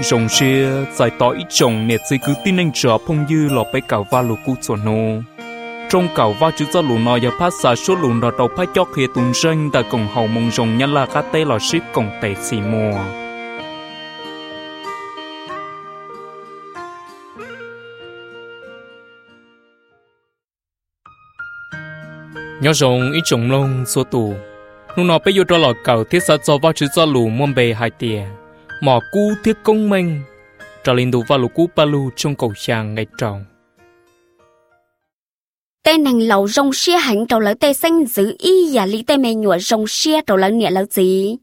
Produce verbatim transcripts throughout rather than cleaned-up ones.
rồng xia giải tỏ ít chồng nét dây cứ tin anh trở phong dư lọ bé cào va lù cú chuẩn nô trong cào va chữ cho lù nọ giờ phát xả số lù nọ đầu phát chót khi tuần ranh tại cổng hậu mông rồng nhăn là cá tê lò ship cổng tệ xì mùa nhớ rồng ít chồng lông số tù lúc nọ bây giờ cho lọ cào thiết sát cho va chữ cho lù muôn bề hai tìa mỏ cú thiết công minh trở lên đủ va lù cú ba lù trong cầu chàng ngày tròn tên nàng lầu rong xia hẳn trầu lỡ tê xanh giữ y và lý tê mê nhụa rong xia trầu lỡ nhẹ lỡ gì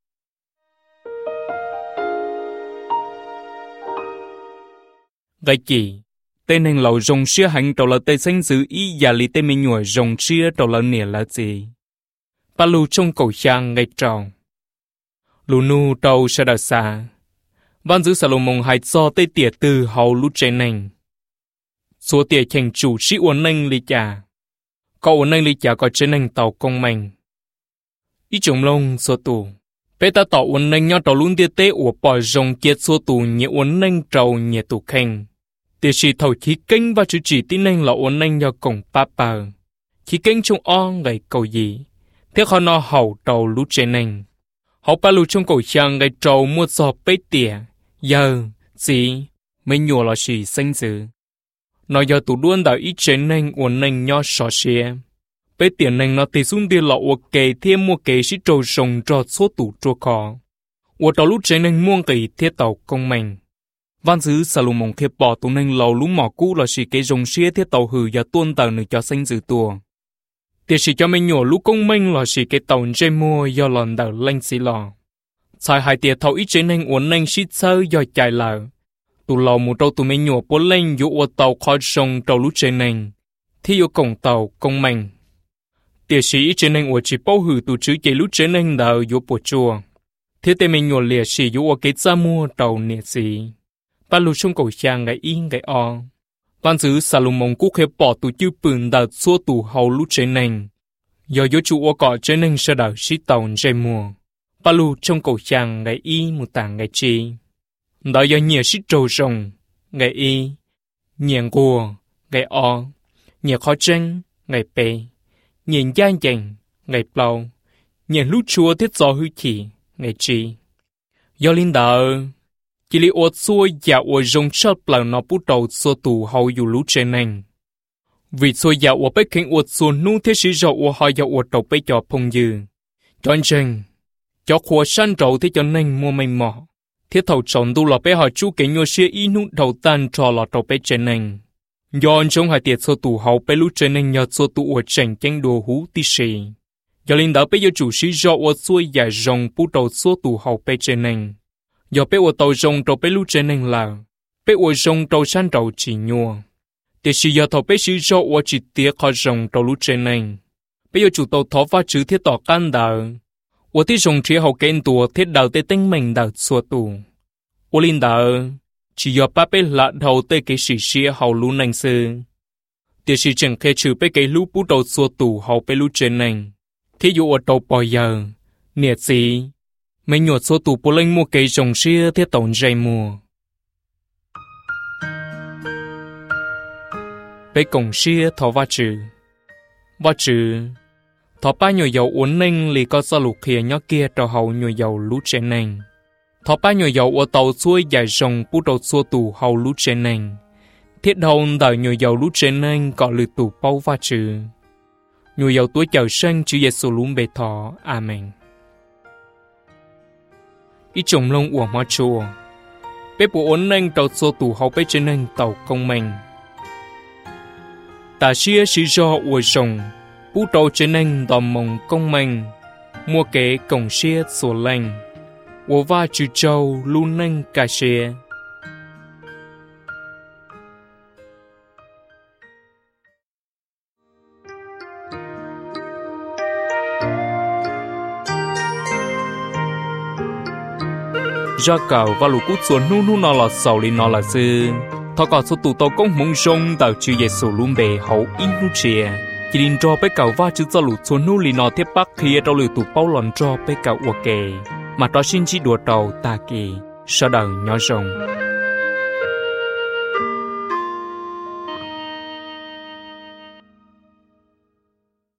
vậy chỉ tên nàng lầu rong xia hẳn trầu lỡ tê xanh giữ y và lý tê mê nhụa rong xia trầu lỡ nhẹ lỡ gì ba lù trong cầu chàng ngày tròn lù nu trầu sẽ đào xa văn giữ xà lù mông hai cho tê tỉa từ hầu lũ trẻ nành số tỉa chành chủ sĩ uốn nành lý chả có uốn nành lý chả có trẻ nành tàu công mạnh ý chồng lông số tù bé ta tàu uốn nành nhau tàu luôn tỉa tê ủa bỏ rồng kiệt số tù nhẹ uốn nành trầu nhẹ tù khanh tỉa sĩ thầu khí kênh và chữ chỉ tí nành là uốn nành nhau cổng pa pa khí kênh trong o ngày cầu gì thế khó nó hầu tàu lũ trẻ nành họ ba lù trong cổ chàng ngày trầu mua giò bê tỉa giờ gì mấy nhùa là gì xanh dữ nói giờ tụ đuôn đạo ít chén nành uốn nành nho sò xìa bê tỉa nành nó tì xuống tì lọ uột kề thêm mua kề xí trầu rồng trò số tụ trò khó uột tàu lũ chén nành muông kề thiết tàu công mạnh văn dữ xà lù mông thiệp bỏ tụ nành lầu lũ mỏ cũ là xì kề rồng xìa thiết tàu hử giờ tuôn tàu nữa cho xanh dữ tua tiệt sĩ cho mình nhổ lũ công minh là sĩ cái tàu chơi mua do lòn đảo lên xí lò, sai hai tiệt thầu ít chế nên uốn nên xít sơ do chạy lờ, tụ lò một trâu tụ mình nhổ bốn lên dụ ô tàu khỏi sông trâu lũ chế nên, thì dụ cổng tàu công minh, tiệt sĩ ít chế nên uốn chỉ bao hử tụ chữ chế lũ chế nên đảo dụ bộ chùa, thếแต่mình nhổ liệt sĩ dụ ô cái ra mua tàu nè sĩ, ba lũ trong cầu chàng ngày in ngày o. Văn giữ xà lù mông cú khế bỏ tù chư bừng đợt xua tù hầu lũ chế nành. Do dỗ chủ ô cọ chế nành sơ đảo xí tàu dây mùa. Ba lù trong cầu chàng ngày y một tảng ngày chi. Đó do nhẹ xí trầu rồng, ngày y. Nhẹ gùa, ngày o. Nhẹ khó tranh, ngày bê. Nhẹ gian dành, ngày blau. Nhẹ lũ chúa thiết gió hư khỉ, ngày chi. Do linh đạo chỉ li ốt xua giả ổ rong chớp lần nó bút đầu xua tù hậu dù lũ trên nành vì xua giả ổ bếch khinh ốt xua nu thế sĩ rau ổ họ giả ổ đầu bếch cho phong dư chọn chừng cho khua săn rau thế cho nành mua mày mỏ thế thầu chọn tu lọ bếch họ chú kể nhô xia y nu đầu tan trò lọ đầu bếch trên nành do anh trong hai tiệt xua tù hậu bếch lũ trên nành nhờ xua tù ổ chảnh chanh đồ hú tí xì do linh đạo bếch do chủ sĩ rau ổ xua giả rong bút đầu xua tù hậu bếch trên nành do bé ô tàu rồng trâu bé lú trên nền là bé ô rồng trâu san trâu chỉ nhua để sử dụng thầu bé sử dụng ô chỉ tiết khó rồng trâu lú trên nền bé ô chủ tàu thọ phát chữ thiết tỏ can đạo ô thiết rồng trí hậu kén tùa thiết đạo tê tinh mình đạo xua tù ô linh đạo chỉ do ba bé lạ đầu tê cái sử xia hậu lú nành sư để sử dụng khe trừ bé cái lú bút đầu xua tù hậu bé lú trên nền thí dụ ô tàu bò giờ nhiệt gì mình nhột số tù bố lên mua cây rồng xia thiết tổng dây mùa. Bế cổng xia thọ va trừ. Va trừ. Thọ ba nhồi dầu uốn nênh lì có xa lục khía nhó kia trò hậu nhồi dầu lú trên nênh. Thọ ba nhồi dầu ở tàu xuôi dài rồng bú đầu xua tù hậu lú trên nênh. Thiết hôn đợi nhồi dầu lú trên nênh có lư tù bao va trừ. Nhồi dầu tuổi chào sinh chữ Giê-xu lún bề thọ. Amen. Ý chồng lông ủa má chùa bé bộ ổn nênh tàu xô tù hậu bé trên nênh tàu công mình ta xia xí do ủa rồng bú tàu trên nênh tàu mông công mình mua kế cổng xia sổ lành ủa va chữ châu lưu nênh cà xia ra cầu và lũ cút xuống nu nu nó là sầu li nó là sư thọ cọ số tụ tàu công mông rong tàu chữ Giê-xu luôn bề hậu in nu chia chỉ định cho bé cầu va chữ cho lũ xuống nu li nó tiếp bắc kia trong lửa tụ bao lòn cho bé cầu uo kề mà đó xin chỉ đùa tàu ta kề sau đầu nhỏ rồng